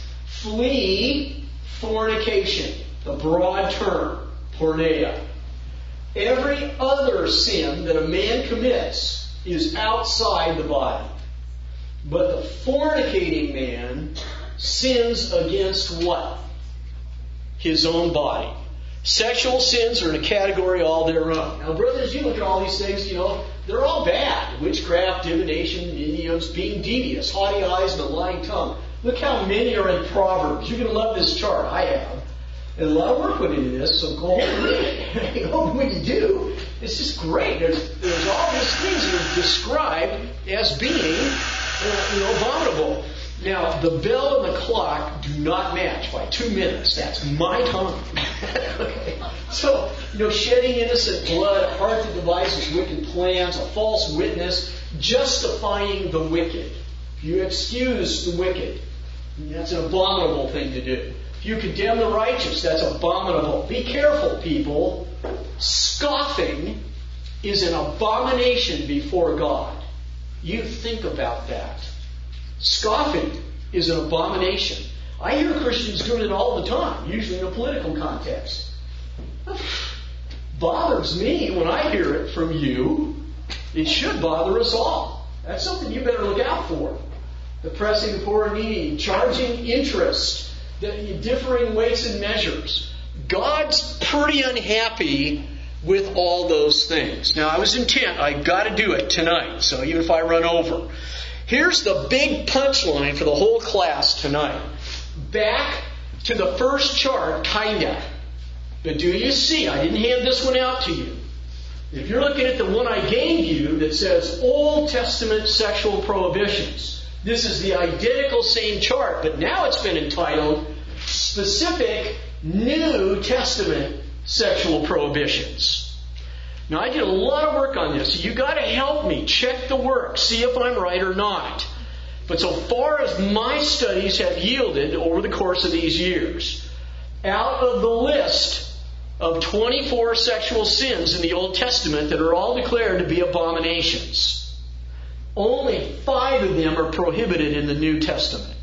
Flee fornication, the broad term, porneia. Every other sin that a man commits is outside the body. But the fornicating man sins against what? His own body. Sexual sins are in a category all their own. Now, brothers, you look at all these things, you know, they're all bad. Witchcraft, divination, you know, being devious, haughty eyes, and a lying tongue. Look how many are in Proverbs. You're going to love this chart. I have. And a lot of work went into this, so go home and read it. You know, when you do, it's just great. There's, there's all these things that are described as being, uh, you know, abominable. Now, the bell and the clock do not match by two minutes. That's my time. Okay. So, you know, shedding innocent blood, a heart that devises wicked plans, a false witness, justifying the wicked. If you excuse the wicked, that's an abominable thing to do. If you condemn the righteous, that's abominable. Be careful, people. Scoffing is an abomination before God. You think about that. Scoffing is an abomination. I hear Christians doing it all the time, usually in a political context. Bothers me when I hear it from you. It should bother us all. That's something you better look out for. Oppressing the poor and needy, charging interest, differing weights and measures. God's pretty unhappy with all those things. Now, I was intent, I've got to do it tonight, so even if I run over. Here's the big punchline for the whole class tonight. Back to the first chart, kinda. But do you see? I didn't hand this one out to you. If you're looking at the one I gave you that says Old Testament sexual prohibitions, this is the identical same chart, but now it's been entitled Specific New Testament Sexual Prohibitions. Now, I did a lot of work on this, so you've got to help me check the work, see if I'm right or not. But so far as my studies have yielded over the course of these years, out of the list of twenty-four sexual sins in the Old Testament that are all declared to be abominations, only five of them are prohibited in the New Testament.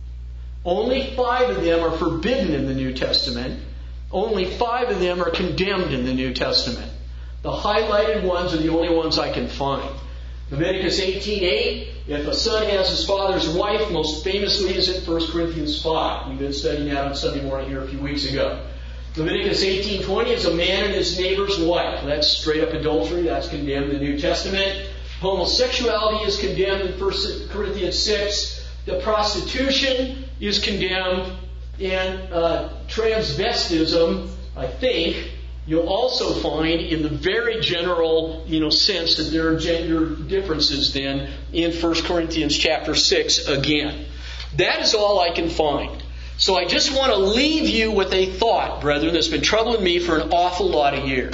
Only five of them are forbidden in the New Testament. Only five of them are condemned in the New Testament. The highlighted ones are the only ones I can find. Leviticus eighteen eight, if a son has his father's wife, most famously is in First Corinthians five. We've been studying that on Sunday morning here a few weeks ago. Leviticus eighteen twenty is a man and his neighbor's wife. That's straight up adultery. That's condemned in the New Testament. Homosexuality is condemned in First Corinthians six. The prostitution is condemned. And uh, transvestism, I think, you'll also find in the very general, you know, sense that there are gender differences then in First Corinthians chapter six again. That is all I can find. So I just want to leave you with a thought, brethren, that's been troubling me for an awful lot of years.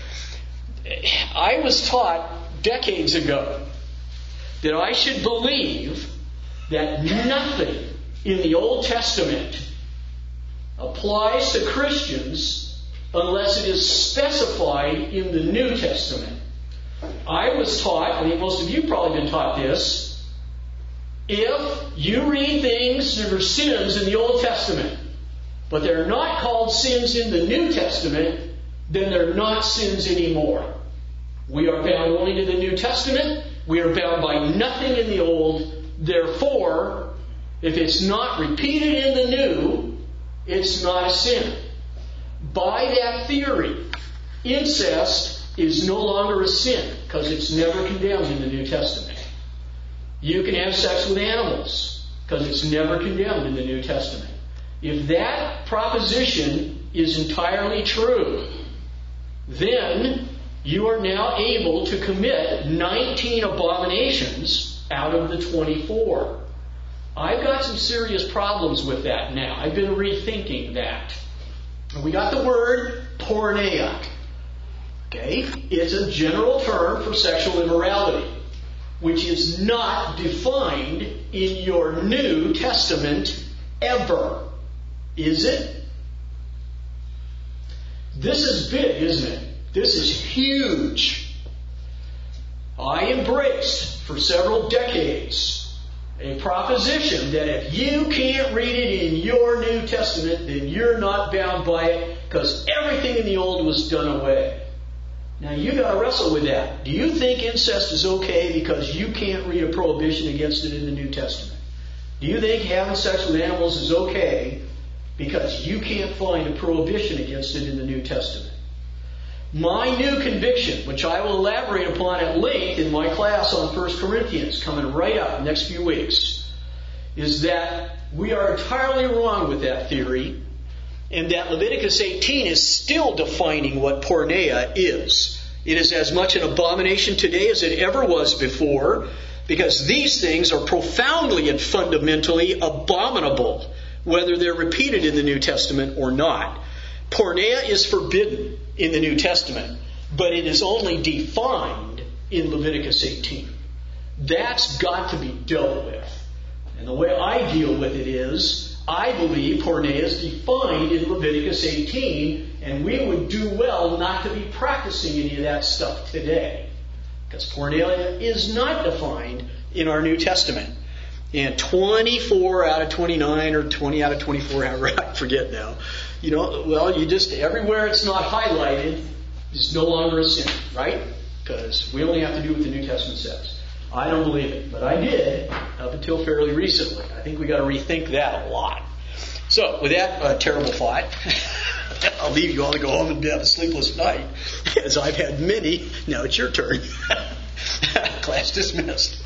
I was taught decades ago that I should believe that nothing in the Old Testament applies to Christians unless it is specified in the New Testament. I was taught, I think most of you probably been taught this, if you read things that are sins in the Old Testament, but they're not called sins in the New Testament, then they're not sins anymore. We are bound only to the New Testament. We are bound by nothing in the Old. Therefore, if it's not repeated in the New, it's not a sin. By that theory, incest is no longer a sin because it's never condemned in the New Testament. You can have sex with animals because it's never condemned in the New Testament. If that proposition is entirely true, then you are now able to commit nineteen abominations out of the twenty-four. I've got some serious problems with that now. I've been rethinking that. We got the word porneia. Okay? It's a general term for sexual immorality, which is not defined in your New Testament ever. Is it? This is big, isn't it? This is huge. I embraced for several decades a proposition that if you can't read it in your New Testament, then you're not bound by it because everything in the Old was done away. Now you got to wrestle with that. Do you think incest is okay because you can't read a prohibition against it in the New Testament? Do you think having sex with animals is okay because you can't find a prohibition against it in the New Testament? My new conviction, which I will elaborate upon at length in my class on First Corinthians, coming right up in the next few weeks, is that we are entirely wrong with that theory, and that Leviticus eighteen is still defining what porneia is. It is as much an abomination today as it ever was before. Because these things are profoundly and fundamentally abominable, whether they're repeated in the New Testament or not. Porneia is forbidden in the New Testament, but it is only defined in Leviticus eighteen. That's got to be dealt with. And the way I deal with it is, I believe porneia is defined in Leviticus eighteen, and we would do well not to be practicing any of that stuff today. Because porneia is not defined in our New Testament. And twenty-four out of twenty-nine or twenty out of twenty-four, I forget now. You know, well, you just, everywhere it's not highlighted, it's no longer a sin, right? Because we only have to do what the New Testament says. I don't believe it, but I did up until fairly recently. I think we got to rethink that a lot. So, with that uh, terrible thought, I'll leave you all to go home and have a sleepless night, as I've had many. Now it's your turn. Class dismissed.